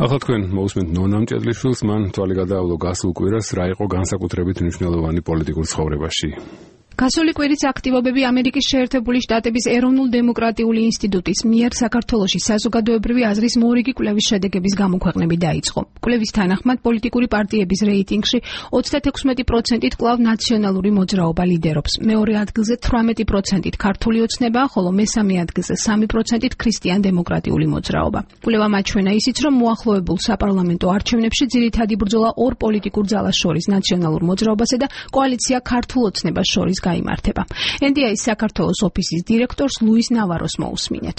ახლა თქვენ მოусმენთ ნონა მჭედლიშვილს, მან თვალი გადაავლო გასულ კვირას რა იყო განსაკუთრებით მნიშვნელოვანი პოლიტიკურ ცხოვრებაში. გასული კვირის აქტივობები ამერიკის შეერთებული შტატების ეროვნულ-დემოკრატიული ინსტიტუტის მიერ საქართველოში საზოგადოებრივი აზრის მორიგი კვლევის შედეგების გამოქვეყნებით დაიწყო. კვლევის თანახმად პოლიტიკური პარტიების რეიტინგში 36%-ით კვლავ ნაციონალური მოძრაობა ლიდერობს. მეორე ადგილზე 18%-ით ქართული ოცნებაა, ხოლო მესამე ადგილზე 3%-ით ქრისტიან-დემოკრატიული მოძრაობა. კვლევა მაჩვენა ისიც, რომ მოახლოებულ საპარლამენტო არჩევნებში ძირითადი ბრძოლა ორ პოლიტიკურ ძალას შორის ნაციონალურ მოძრაობასა და კოალიცია ქართულ ოცნებას შორის გაიმართება. NDI-ის საქართველოს ოფისის დირექტორს ლუის ნავაროს მოусმინეთ.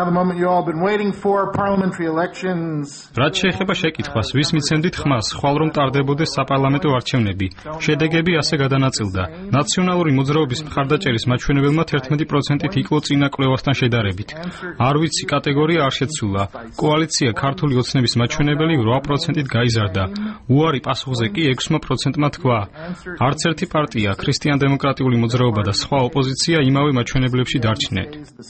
რაც შეეხება შეკითხვას, ვის მიცემდით ხმას, ხვალ რომ ტარდებოდეს საპარლამენტო არჩევნები. შედეგები ასე გადანაწილდა. ნაციონალური მოძრაობის მხარდაჭერის მაჩვენებელმა 11%-ით იკლო წინა კვლევასთან შედარებით. არ ვიცი კატეგორია არ შეცვლა. კოალიცია ქართული ოცნების მაჩვენებელი 8%-ით გაიზარდა. უარი პასუხზე კი 6%-მა თქვა. არც ერთი პარტია, ქრისტიან-დემოკრატიული მოძრაობა და სხვა ოპოზიცია იმავე მაჩვენებლებში დარჩნენ.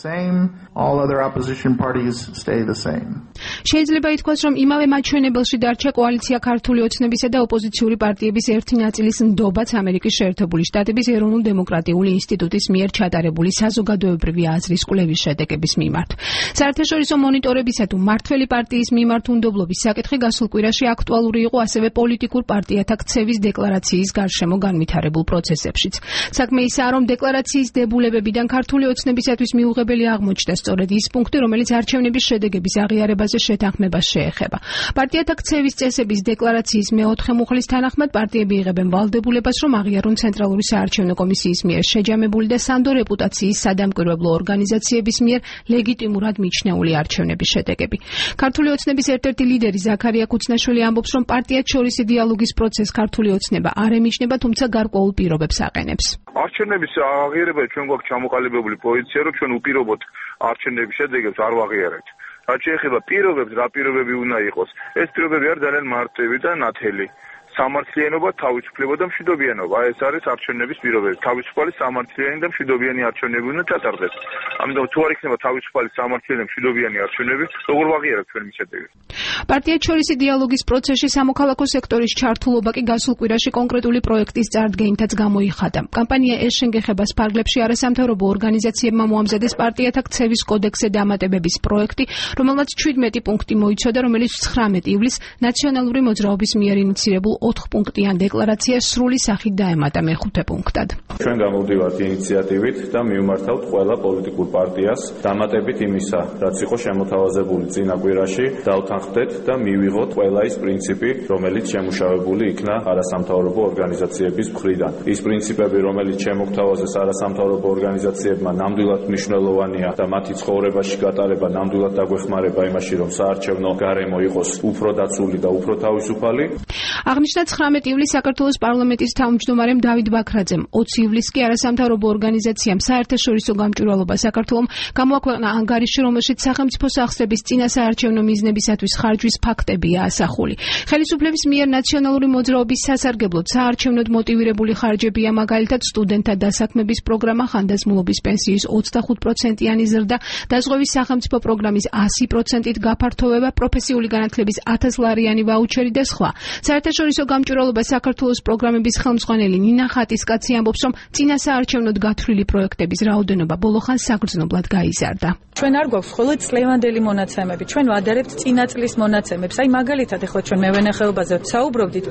შეიძლება ითქვას, რომ იმავე მაჩვენებელში დარჩა კოალიცია ქართული ოცნებისა და ოპოზიციური პარტიების ერთი ნაწილის ნდობაც ამერიკის შეერთებული შტატების ეროვნულ-დემოკრატიული ინსტიტუტის მიერ ჩატარებული საზოგადოებრივი აზრის კვლევის შედეგების მიმართ. საერთაშორისო მონიტორებისა თუ მმართველი პარტიის მიმართ უნდობლობის საკითხი გასულ კვირაში აქტუალური იყო ასევე პოლიტიკურ პარტიათა ქცევის დეკლარაციის გარშემო განვითარებულ პროცესებშიც. საქმე ისაა, რომ დეკლარაციის დებულებებიდან ქართული ოცნებისათვის მიუღებელი აღმოჩნდა სწორედ ის პუნქტი, რომელიც არჩევნების შედეგების აღიარებაზე შეთანხმებას შეეხება. პარტიათა ქცევის წესების დეკლარაციის მეოთხე მუხლის თანახმად პარტიები იღებენ ვალდებულებას, რომ აღიარონ ცენტრალური საარჩევნო კომისიის მიერ შეჯამებული და სანდო რეპუტაციის სადამკვირვებლო ორგანიზაციების მიერ ლეგიტიმურად მიჩნეული არჩევნების შედეგები. ქართული ოცნების ერთ-ერთი ლიდერი ზაქარია ქუცნაშვილი ამბობს, რომ პარტიათშორისი დიალოგის პროცესს ქართული ოცნება არ ემიჯნება, თუმცა გარკვეულ პირობებს აყენებს. არჩევნების აღიარება ჩვენ გვაქვს ჩამოყალიბებული პოზიცია, რომ ჩვენ უპირობოდ არჩევნების შედეგებს არ ვაღიარებთ. რაც შეეხება პირობებს, რა პირობები უნდა იყოს, ეს პირობები არის ძალიან მარტივი და ნათელი. სამართლიანობა, თავისუფლება და მშვიდობიანობა. ეს არის არჩევნების პირობები. თავისუფალი, სამართლიანი და მშვიდობიანი არჩევნები უნდა ჩატარდეს. ამიტომ თუ არ იქნება თავისუფალი, სამართლიანი და მშვიდობიანი არჩევნები, როგორ ვაღიარებთ ჩვენ მის შედეგებს? პარტიათშორისი დიალოგის პროცესში სამოქალაქო სექტორის ჩართულობა კი გასულ კვირაში კონკრეტული პროექტის წარდგენითაც გამოიხადა. კამპანია ეს შენგეხება სპარგლებში არასამთავრობო ორგანიზაციებმა მოამზადეს პარტიათა ქცევის კოდექსზე დამატებების პროექტი, რომელმაც 17 პუნქტი მოიცოდა, რომელიც 19 ივლისს ნაციონალური მოძრაობის მიერ ინიცირებულ 4-პუნქტიან დეკლარაციას სრული სახით დაემატა მეხუთე პუნქტად. ჩვენ გამოვდივართ ინიციატივით და მივმართავთ ყველა პოლიტიკურ პარტიას დამატებით იმისა, რაც იყო შემოთავაზებული წინა კვირაში, დავთანხმდეთ და მივიღოთ ყველა ის პრინციპი, რომელიც შემუშავებული იქნა არასამთავრობო ორგანიზაციების მხრიდან. ის პრინციპები, რომელიც შემოგთავაზეს არასამთავრობო ორგანიზაციებმა, ნამდვილად მნიშვნელოვანია და მათი ცხოვრებაში გატარება ნამდვილად დაგვეხმარება იმაში, რომ საარჩევნო გარემო იყოს უფრო დაცული და უფრო თავისუფალი. აღნიშნა 19 ივლისს საქართველოს პარლამენტის თავმჯდომარემ დავით ბაქრაძემ, 20 ივლისს კი არასამთავრობო ორგანიზაციამ საერთაშორისო გამჭვირვალობა საქართველომ გამოაქვეყნა ანგარიში, რომელშიც სახელმწიფო სახსრების წინასაარჩევნო მიზნებისათვის ხარჯვის ფაქტებია ასახული. ხელისუფლების მიერ ნაციონალური მოძრაობის სასარგებლოდ საარჩევნოდ მოტივირებული ხარჯებია, მაგალითად სტუდენტთა დასაქმების პროგრამა, ხანდაზმულობის პენსიის 25%-იანი ზრდა, დაზღვევის სახელმწიფო პროგრამის 100%-ით გაფართოვება, პროფესიული განათლების 1000 ლარიანი ვაუჩერი და სხვა. საერთაშორისო გამჭვირვალობა საქართველოს პროგრამების ხელმძღვანელი ნინა ხატისკაცი ამბობს, რომ წინასაარჩევნოდ გათვლილი პროექტების რაოდენობა ბოლოხანს საგრძნობლად გაიზარდა. ჩვენ არ გვაქვს მხოლოდ წლევანდელი მონაცემები, ჩვენ ვადარებთ წინა წლის მონაცემებს. აი მაგალითად, ახლა ჩვენ მევენახეობაზე საუბრობდით,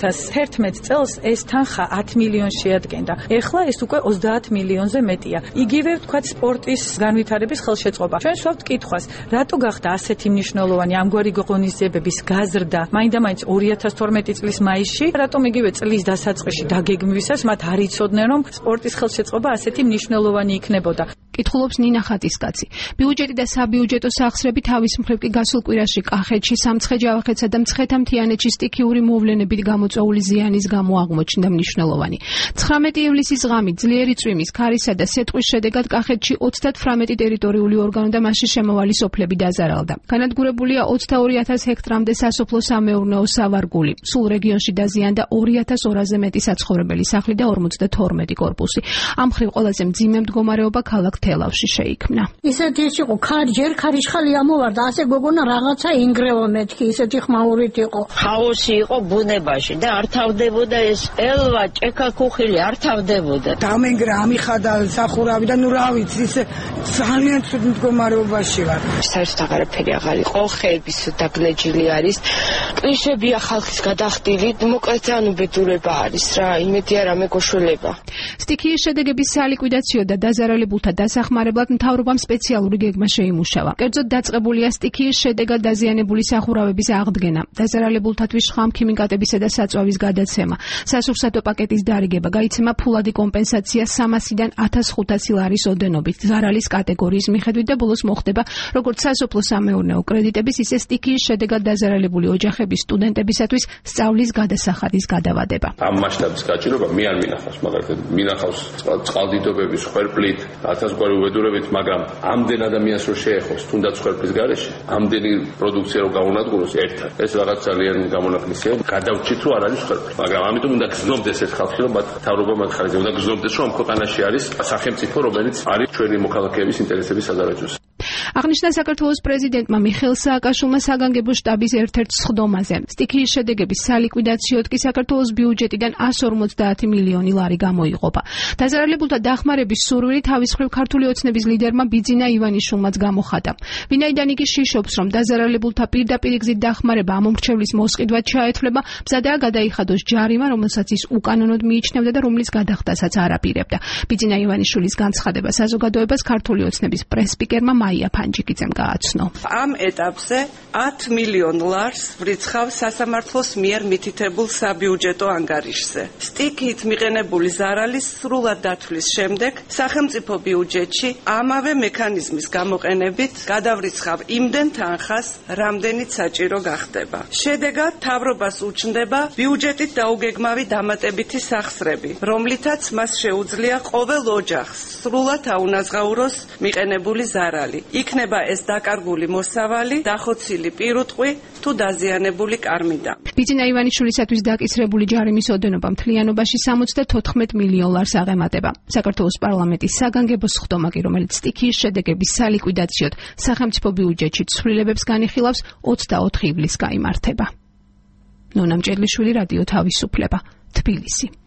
2011 წელს ეს თანხა 10 მილიონს შეადგენდა. ეხლა ეს უკვე 30 მილიონზე მეტია. იგივე ვთქვათ სპორტის განვითარების ხელშეწყობა. ჩვენ ვსვავთ კითხვას, რატო გახდა ასეთი მნიშვნელოვანი ამგვარი ღონისძიებების გაზრდა მაინდა-მაინც 2012 წლის მაისში, რატომ იგივე წლის დასაწყისში დაგეგმვისას მათ არ იცოდნენ, რომ სპორტის ხელშეწყობა ასეთი მნიშვნელოვანი იქნებოდა. კითხულობს ნინა ხატისკაცი. ბიუჯეტი და საბიუჯეტო სახსრები თავის მხრივ კი გასულ კვირაში კახეთში, სამცხე-ჯავახეთსა და მცხეთა-მთიანეთში სტიქიური მოვლენებით გამოწვეული ზიანის გამო აღმოჩნდა მნიშვნელოვანი. 19 ივლისის ღამით ძლიერი წვიმის, ქარისა და სეტყვის შედეგად კახეთში 38 ტერიტორიული ორგანო და მასში შემავალი სოფლები დაზარალდა. განადგურებულია 22,000 ჰექტრამდე სასოფლო-სამეურნეო სავარგული. სულ რეგიონში დაზიანდა 2200-ზე მეტი საცხოვრებელი სახლი და 52 კორპუსი. ამ მხრივ ყველაზე მძიმე მდგომარეობა ქალაქ თელავში შეიქმნა. ისეთი ის იყო, ჯერ ქარიშხალი ამოვარდა, ასე გოგონა რაღაცა ინგრევა მეთქი, ისეთი ხმაურით იყო. ხაოსი იყო ბუნებაში და არ თავდებოდა ეს ელვა, ჭექა-ქუხილი არ თავდებოდა. დამენგრა ამიხადა სახურავი და ნუ რა ვიცი, ისე ძალიან ცუდ მდგომარეობაში ვარ. საერთოდ აღარაფერი აღარ იყო, ხეების დაგლეჯილი არის. კლიშებია ხალხის გადახდილი, მოკლედ ძალიან უბედურება არის რა, იმედი არა მეგოშველება. სტიქიის შედეგების სალიკვიდაციო და დაზარალებულთა დასახმარებლად მთავრობამ სპეციალური გეგმა შეიმუშავა. კერძოდ დაწყებულია სტიქიის შედეგად დაზიანებული სახურავების აღდგენა, დაზარალებულთათვის შხამქიმიკატებისა და საწვავის გადაცემა, სასურსათო პაკეტის დარიგება, გაიცემა ფულადი კომპენსაცია 300-დან 1500 ლარის ოდენობით ზარალის კატეგორიის მიხედვით და ბოლოს მოხდება როგორც სასოფლო-სამეურნეო კრედიტების, ისე სტიქიის შედეგად დაზარალებული ოჯახების სტუდენტებისათვის სწავლის გადასახადის გადავადება. ამ მასშტაბის გაჭირობა მე არ მინახავს, მაგალითად მინახავს წყალდიდობების ხვერპლით, ათასგვარი უბედურებით, მაგრამ ამდენ ადამიანს რო შეეხოს, თუნდაც ხვერპლის გარეშე, ამდენი პროდუქცია რო გაუნადგუროს ერთად, ეს რაღაც ძალიან გამონაკლისია. გადავჭით რომ არ არის ხვერპლი, მაგრამ ამიტომ უნდა გზნობდეს ეს ხალხი, რომ მთავრობა მათ ხარჯზე უნდა გზნობდეს, რომ ამ ქვეყანაში არის სახელმწიფო, რომელიც არის ჩვენი მოქალაქეების ინტერესების სადარაჯოზე. აღნიშნა საქართველოს პრეზიდენტმა მიხეილ სააკაშვილმა საგანგებო შტაბის ერთ-ერთ სხდომაზე. სტიქიის შედეგების სალიკვიდაციოდ კი საქართველოს ბიუჯეტიდან 150 მილიონი ლარი გამოიყოფა. დაზარალებულთა დახმარების სურვილი თავის მხრივ ქართული ოცნების ლიდერმა ბიძინა ივანიშვილმაც გამოხატა. ვინაიდან იგი შიშობს, რომ დაზარალებულთა პირდაპირ გზით დახმარება ამ მომრჩევლის მოსყიდვად ჩაეთვლება, მზადაა გადაიხადოს ჯარიმა, რომელსაც ის უკანონოდ მიიჩნევდა და რომლის გადახდასაც არ აპირებდა. ბიძინა ივანიშვილის განცხადება საზოგადოებას ქართული ოცნების პრესპიკერმა მაია ფანჯიკიძემ გააცნო. ამ ეტაპზე 10 მილიონ ლარს ვრიცხავ სასამართლოს მიერ მითითებულ საბიუჯეტო ანგარიშზე. სტიქიით მიყენებული ზარალის სრულად დათვლის შემდეგ სახელმწიფო ბიუჯეტში ამავე მექანიზმის გამოყენებით გადავრიცხავ იმდენ თანხას, რამდენიც საჭირო გახდება. შედეგად მთავრობას უჩნდება ბიუჯეტით დაუგეგმავი დამატებითი სახსრები, რომლითაც მას შეუძლია ყოველ ოჯახს სრულად აუნაზღაუროს მიყენებული ზარალი. იქნება ეს დაკარგული მოსავალი, დახოცილი პირუტყვი თუ დაზიანებული კარმიდა. ბიძინა ივანიშვილისათვის დაკისრებული ჯარიმის ოდენობა მთლიანობაში 74 მილიონ ლარს აღემატება. საქართველოს პარლამენტის საგანგებო სხდომა კი, რომელიც სტიქიის შედეგების სალიკვიდაციოდ სახელმწიფო ბიუჯეტში ცვლილებებს განიხილავს, 24 ივლისს გაიმართება. ნონა მჭედლიშვილი, რადიო თავისუფლება, თბილისი.